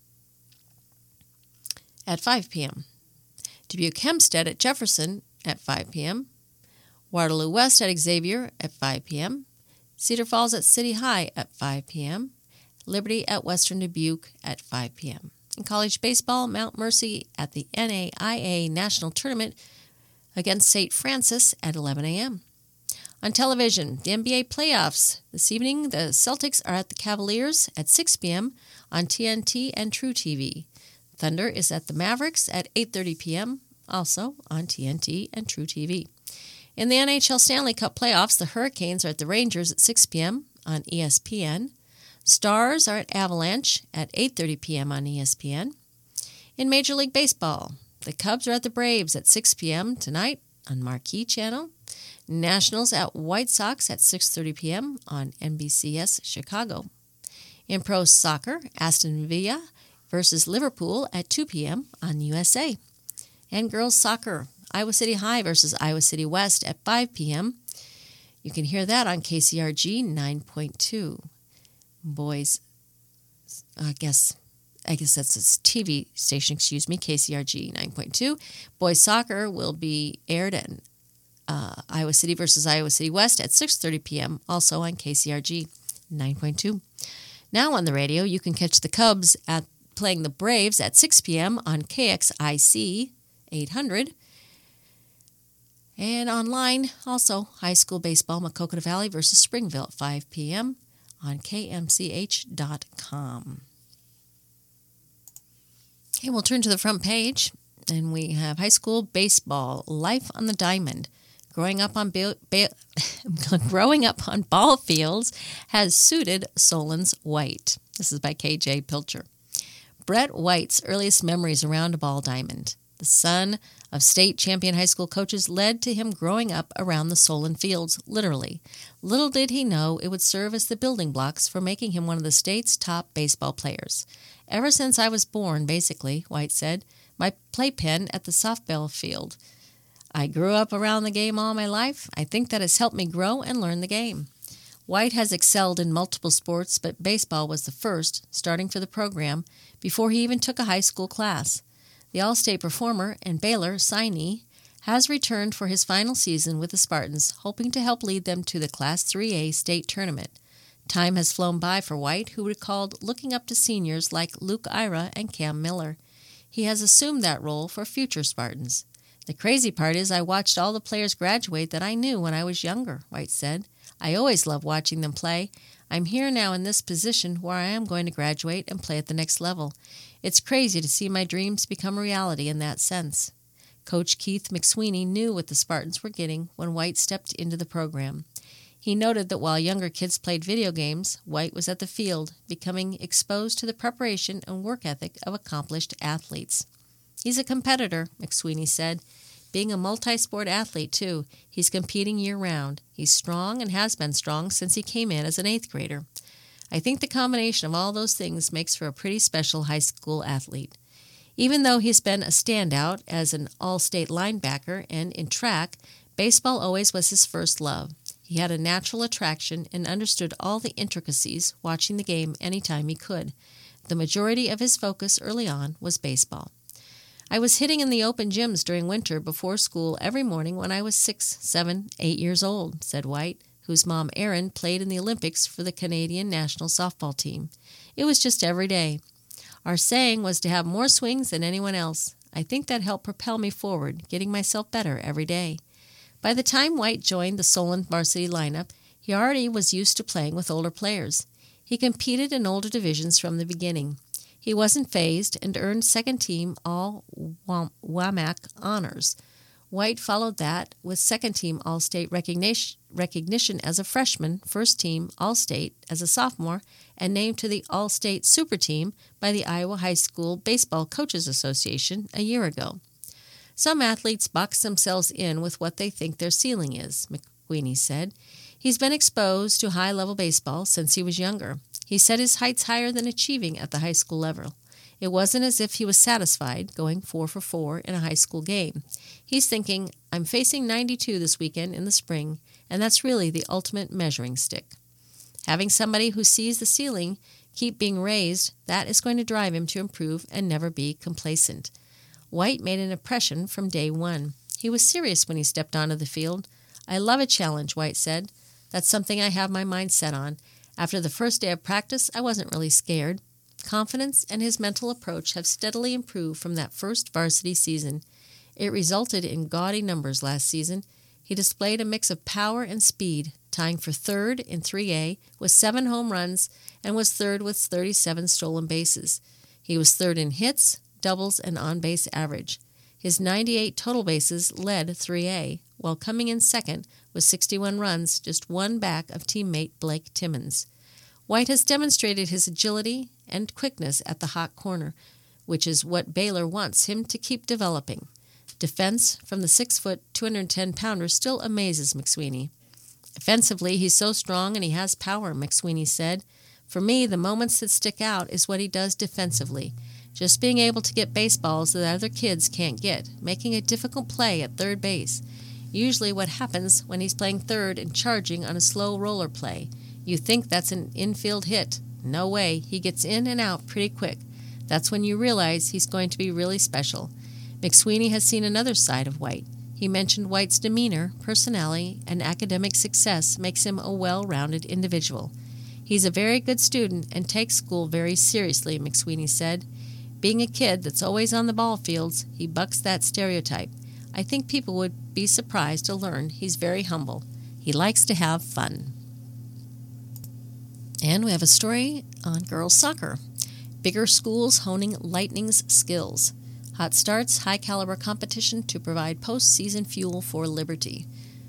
at five p.m., Dubuque Hempstead at Jefferson at five p.m., Waterloo West at Xavier at five p.m., Cedar Falls at City High at five p.m., Liberty at Western Dubuque at five p.m. In college baseball, Mount Mercy at the N A I A National Tournament against Saint Francis at eleven a.m. On television, the N B A playoffs. This evening, the Celtics are at the Cavaliers at six p.m. on T N T and True T V. Thunder is at the Mavericks at eight thirty p.m., also on T N T and True T V. In the N H L Stanley Cup playoffs, the Hurricanes are at the Rangers at six p.m. on E S P N. Stars are at Avalanche at eight thirty p.m. on E S P N. In Major League Baseball, the Cubs are at the Braves at six p.m. tonight on Marquee Channel. Nationals at White Sox at six thirty p.m. on N B C S Chicago. In pro soccer, Aston Villa versus Liverpool at two p.m. on U S A. And girls soccer, Iowa City High versus Iowa City West at five p.m. You can hear that on K C R G nine point two. Boys, I guess, I guess that's its T V station, excuse me, K C R G nine point two. Boys soccer will be aired at uh, Iowa City versus Iowa City West at six thirty p.m., also on K C R G nine point two. Now on the radio, you can catch the Cubs at playing the Braves at six p.m. on K X I C eight hundred. And online, also, high school baseball, Maquoketa Valley versus Springville at five p.m. on K M C H dot com. Okay, we'll turn to the front page, and we have high school baseball, Life on the Diamond. Growing up on ba- ba- growing up on ball fields has suited Solon's White. This is by K J Pilcher. Brett White's earliest memories around a ball diamond. The son of state champion high school coaches led to him growing up around the Solon fields, literally. Little did he know it would serve as the building blocks for making him one of the state's top baseball players. Ever since I was born, basically, White said, my playpen at the softball field. I grew up around the game all my life. I think that has helped me grow and learn the game. White has excelled in multiple sports, but baseball was the first, starting for the program, before he even took a high school class. The All-State performer and Baylor signee has returned for his final season with the Spartans, hoping to help lead them to the Class three A state tournament. Time has flown by for White, who recalled looking up to seniors like Luke Ira and Cam Miller. He has assumed that role for future Spartans. The crazy part is I watched all the players graduate that I knew when I was younger, White said. I always loved watching them play. I'm here now in this position where I am going to graduate and play at the next level. It's crazy to see my dreams become a reality in that sense. Coach Keith McSweeney knew what the Spartans were getting when White stepped into the program. He noted that while younger kids played video games, White was at the field, becoming exposed to the preparation and work ethic of accomplished athletes. He's a competitor, McSweeney said. Being a multi-sport athlete, too, he's competing year-round. He's strong and has been strong since he came in as an eighth grader. I think the combination of all those things makes for a pretty special high school athlete. Even though he's been a standout as an all-state linebacker and in track, baseball always was his first love. He had a natural attraction and understood all the intricacies, watching the game anytime he could. The majority of his focus early on was baseball. I was hitting in the open gyms during winter before school every morning when I was six, seven, eight years old, said White, whose mom, Erin, played in the Olympics for the Canadian national softball team. It was just every day. Our saying was to have more swings than anyone else. I think that helped propel me forward, getting myself better every day. By the time White joined the Solon varsity lineup, he already was used to playing with older players. He competed in older divisions from the beginning. He wasn't phased and earned second-team All-W A M A C honors. White followed that with second-team All-State recognition, recognition as a freshman, first-team All-State as a sophomore, and named to the All-State Super Team by the Iowa High School Baseball Coaches Association a year ago. Some athletes box themselves in with what they think their ceiling is, McSweeney said. He's been exposed to high-level baseball since he was younger. He set his heights higher than achieving at the high school level. It wasn't as if he was satisfied going four for four in a high school game. He's thinking, I'm facing ninety-two this weekend in the spring, and that's really the ultimate measuring stick. Having somebody who sees the ceiling keep being raised, that is going to drive him to improve and never be complacent. White made an impression from day one. He was serious when he stepped onto the field. I love a challenge, White said. That's something I have my mind set on. After the first day of practice, I wasn't really scared. Confidence and his mental approach have steadily improved from that first varsity season. It resulted in gaudy numbers last season. He displayed a mix of power and speed, tying for third in three A with seven home runs and was third with thirty-seven stolen bases. He was third in hits, doubles, and on-base average. His ninety-eight total bases led three A, while coming in second with sixty-one runs, just one back of teammate Blake Timmons. White has demonstrated his agility and quickness at the hot corner, which is what Baylor wants him to keep developing. Defense from the six-foot, two hundred ten pounder still amazes McSweeney. Offensively, he's so strong and he has power, McSweeney said. For me, the moments that stick out is what he does defensively. Just being able to get baseballs that other kids can't get, making a difficult play at third base. Usually what happens when he's playing third and charging on a slow roller play. You think that's an infield hit. No way. He gets in and out pretty quick. That's when you realize he's going to be really special. McSweeney has seen another side of White. He mentioned White's demeanor, personality, and academic success makes him a well-rounded individual. He's a very good student and takes school very seriously, McSweeney said. Being a kid that's always on the ball fields, he bucks that stereotype. I think people would be surprised to learn he's very humble. He likes to have fun. And we have a story on girls soccer. Bigger schools honing Lightning's skills. Hot starts, high-caliber competition to provide postseason fuel for Liberty.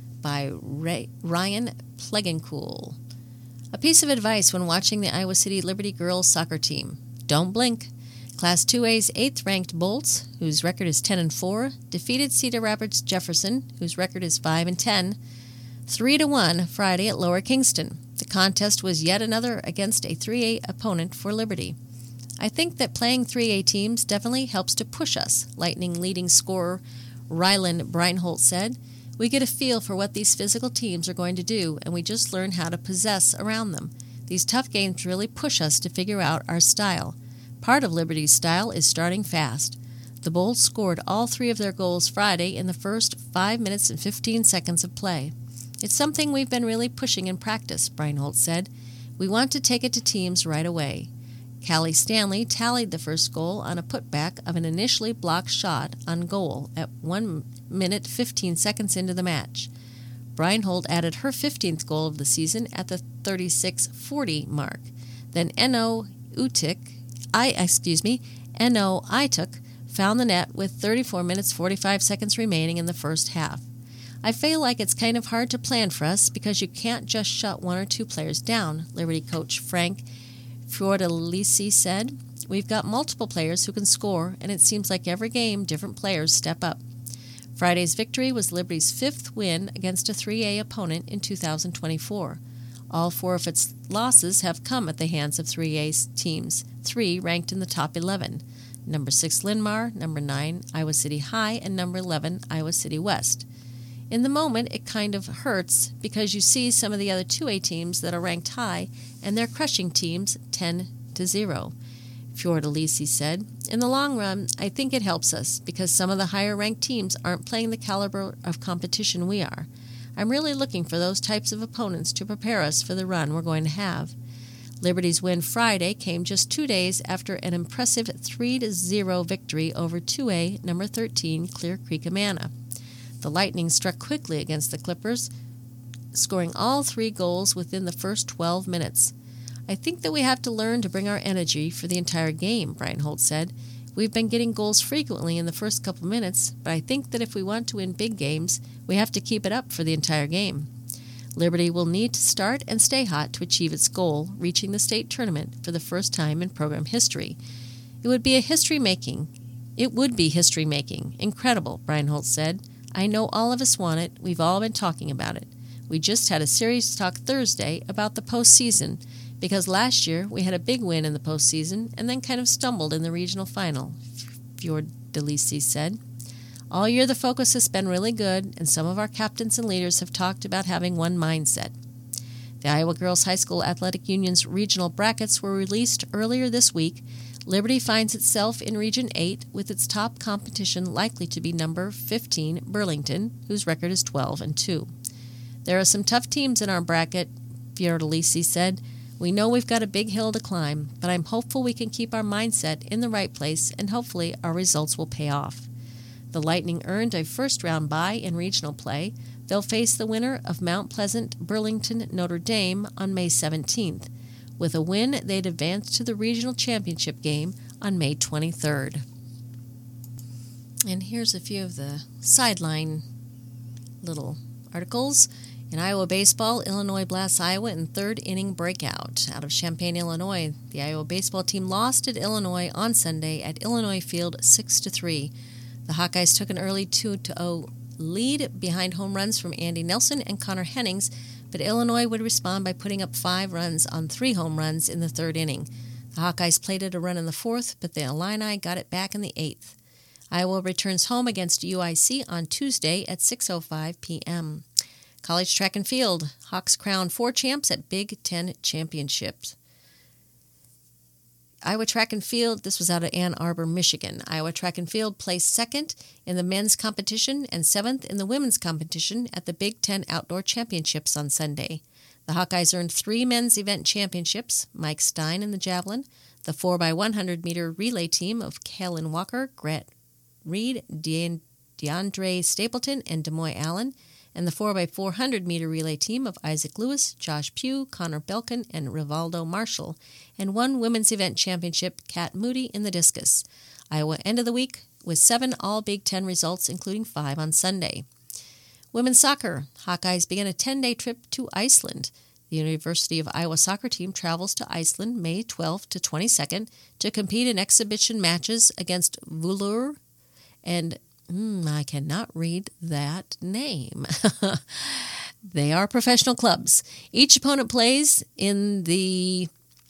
By Ray, Ryan Plegencool. A piece of advice when watching the Iowa City Liberty girls soccer team. Don't blink. Class two A's eighth-ranked Bolts, whose record is ten and four, defeated Cedar Rapids Jefferson, whose record is five and ten, three to one Friday at Lower Kingston. The contest was yet another against a three A opponent for Liberty. I think that playing three A teams definitely helps to push us, Lightning leading scorer Ryland Breinholt said. We get a feel for what these physical teams are going to do, and we just learn how to possess around them. These tough games really push us to figure out our style. Part of Liberty's style is starting fast. The Bolts scored all three of their goals Friday in the first five minutes and fifteen seconds of play. It's something we've been really pushing in practice, Breinholt said. We want to take it to teams right away. Callie Stanley tallied the first goal on a putback of an initially blocked shot on goal at one minute fifteen seconds into the match. Breinholt added her fifteenth goal of the season at the thirty-six forty mark. Then Eno Utik, I excuse me, Eno Ituk found the net with thirty-four minutes forty-five seconds remaining in the first half. I feel like it's kind of hard to plan for us because you can't just shut one or two players down, Liberty coach Frank Fiordalisi said. We've got multiple players who can score, and it seems like every game different players step up. Friday's victory was Liberty's fifth win against a three A opponent in two thousand twenty-four. All four of its losses have come at the hands of three A teams, three ranked in the top eleven. Number six Linmar, number nine Iowa City High, and number eleven Iowa City West. In the moment, it kind of hurts because you see some of the other two A teams that are ranked high, and they're crushing teams ten to zero. Fiordalisi said, in the long run, I think it helps us because some of the higher-ranked teams aren't playing the caliber of competition we are. I'm really looking for those types of opponents to prepare us for the run we're going to have. Liberty's win Friday came just two days after an impressive three to zero victory over two A number thirteen Clear Creek Amana. The Lightning struck quickly against the Clippers, scoring all three goals within the first twelve minutes. I think that we have to learn to bring our energy for the entire game, Brian Holt said. We've been getting goals frequently in the first couple minutes, but I think that if we want to win big games, we have to keep it up for the entire game. Liberty will need to start and stay hot to achieve its goal, reaching the state tournament for the first time in program history. It would be a history-making. It would be history-making. Incredible, Brian Holt said. I know all of us want it. We've all been talking about it. We just had a series talk Thursday about the postseason, because last year we had a big win in the postseason and then kind of stumbled in the regional final, Fiordalisi said. All year the focus has been really good, and some of our captains and leaders have talked about having one mindset. The Iowa Girls High School Athletic Union's regional brackets were released earlier this week. Liberty finds itself in Region eight, with its top competition likely to be number fifteen, Burlington, whose record is twelve and two. There are some tough teams in our bracket, Fiordalisi said. We know we've got a big hill to climb, but I'm hopeful we can keep our mindset in the right place, and hopefully our results will pay off. The Lightning earned a first-round bye in regional play. They'll face the winner of Mount Pleasant, Burlington, Notre Dame on May seventeenth. With a win, they'd advance to the regional championship game on May twenty-third. And here's a few of the sideline little articles. In Iowa baseball, Illinois blasts Iowa in third-inning breakout. Out of Champaign, Illinois, the Iowa baseball team lost at Illinois on Sunday at Illinois Field six to three. The Hawkeyes took an early two to oh lead behind home runs from Andy Nelson and Connor Hennings, but Illinois would respond by putting up five runs on three home runs in the third inning. The Hawkeyes plated a run in the fourth, but the Illini got it back in the eighth. Iowa returns home against U I C on Tuesday at six oh five p.m. College track and field. Hawks crown four champs at Big Ten Championships. Iowa track and field, this was out of Ann Arbor, Michigan. Iowa track and field placed second in the men's competition and seventh in the women's competition at the Big Ten Outdoor Championships on Sunday. The Hawkeyes earned three men's event championships, Mike Stein in the javelin, the four by one hundred meter relay team of Kalen Walker, Grant Reed, De- DeAndre Stapleton, and Demoy Allen, and the four by four hundred meter relay team of Isaac Lewis, Josh Pugh, Connor Belkin, and Rivaldo Marshall, and one women's event championship, Kat Moody in the discus. Iowa ended the week with seven All-Big Ten results, including five on Sunday. Women's soccer. Hawkeyes began a ten-day trip to Iceland. The University of Iowa soccer team travels to Iceland May twelfth to twenty-second to compete in exhibition matches against Völur and Mm, I cannot read that name. They are professional clubs. Each opponent plays in the...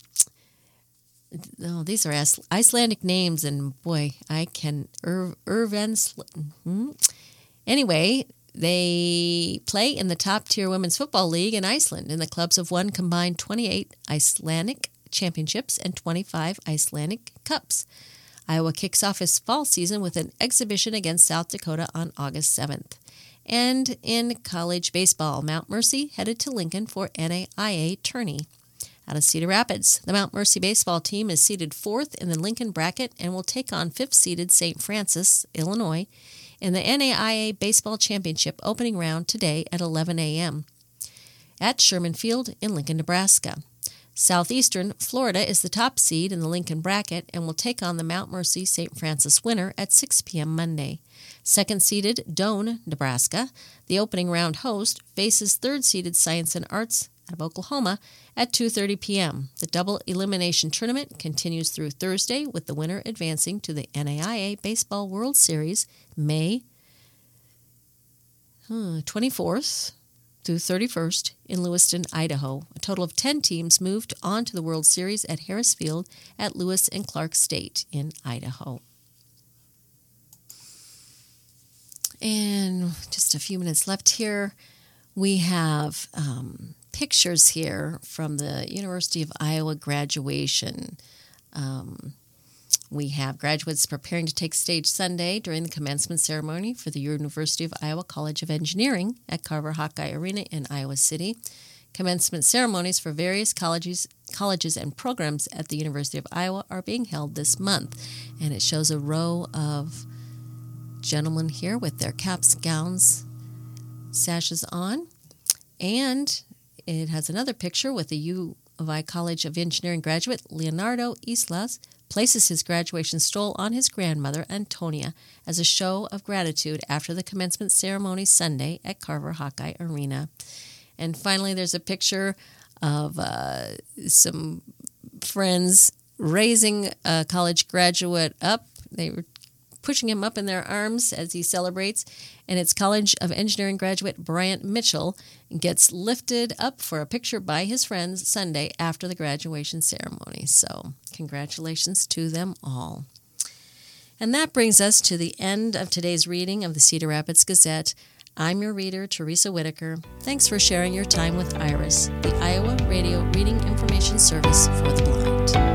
Oh, these are Icelandic names, and boy, I can... Ir- Irvens... Hmm? Anyway, they play in the top-tier women's football league in Iceland, and the clubs have won combined twenty-eight Icelandic championships and twenty-five Icelandic cups. Iowa kicks off its fall season with an exhibition against South Dakota on August seventh. And in college baseball, Mount Mercy headed to Lincoln for N A I A tourney. Out of Cedar Rapids, the Mount Mercy baseball team is seeded fourth in the Lincoln bracket and will take on fifth-seeded Saint Francis, Illinois, in the N A I A Baseball Championship opening round today at eleven a.m. at Sherman Field in Lincoln, Nebraska. Southeastern Florida is the top seed in the Lincoln bracket and will take on the Mount Mercy Saint Francis winner at six p.m. Monday. Second-seeded Doane, Nebraska, the opening round host, faces third-seeded Science and Arts out of Oklahoma at two thirty p.m. The double elimination tournament continues through Thursday, with the winner advancing to the N A I A Baseball World Series May twenty-fourth through thirty-first in Lewiston, Idaho. A total of ten teams moved on to the World Series at Harris Field at Lewis and Clark State in Idaho. And just a few minutes left here. We have um, pictures here from the University of Iowa graduation. Um, we have graduates preparing to take stage Sunday during the commencement ceremony for the University of Iowa College of Engineering at Carver Hawkeye Arena in Iowa City. Commencement ceremonies for various colleges, colleges and programs at the University of Iowa are being held this month. And it shows a row of gentlemen here with their caps, gowns, sashes on. And it has another picture with the U of I College of Engineering graduate Leonardo Islas places his graduation stole on his grandmother, Antonia, as a show of gratitude after the commencement ceremony Sunday at Carver Hawkeye Arena. And finally, there's a picture of uh, some friends raising a college graduate up. They were pushing him up in their arms as he celebrates, and it's College of Engineering graduate Bryant Mitchell gets lifted up for a picture by his friends Sunday after the graduation ceremony. So congratulations to them all. And that brings us to the end of today's reading of the Cedar Rapids Gazette. I'm your reader, Teresa Whitaker. Thanks for sharing your time with IRIS, the Iowa Radio Reading Information Service for the Blind.